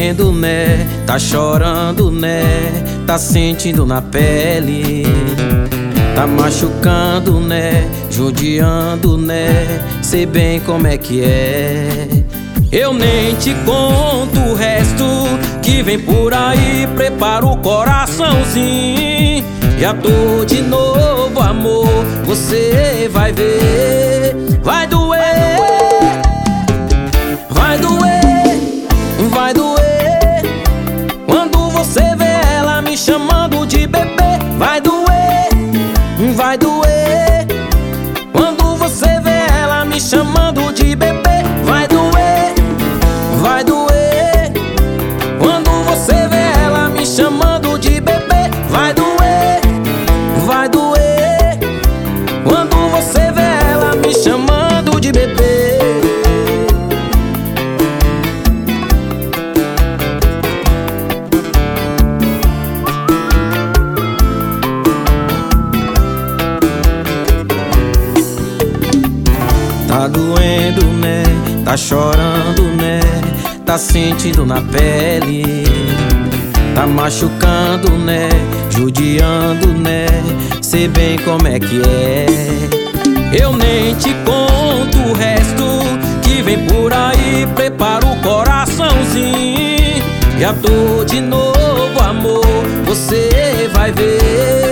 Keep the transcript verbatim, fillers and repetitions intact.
doendo, né? Tá chorando, né? Tá sentindo na pele. Tá machucando, né? Judiando, né? Sei bem como é que é. Eu nem te conto o resto que vem por aí. Prepara o coraçãozinho. Já tô de novo, amor. Você vai ver. Vai doer. Vai doer. Vai doer. Quando você vê ela me chamando de bebê. Vai doer. Vai doer. Quando você vê ela me chamando de bebê. Vai doer. Vai doer. Quando você vê ela me chamando de bebê. Vai doer. Vai doer. Quando você vê ela me chamando de bebê. Tá doendo, né? Tá chorando, né? Tá sentindo na pele. Tá machucando, né? Judiando, né? Sei bem como é que é. Eu nem te conto o resto que vem por aí. Prepara o coraçãozinho. Já tô de novo, amor. Você vai ver.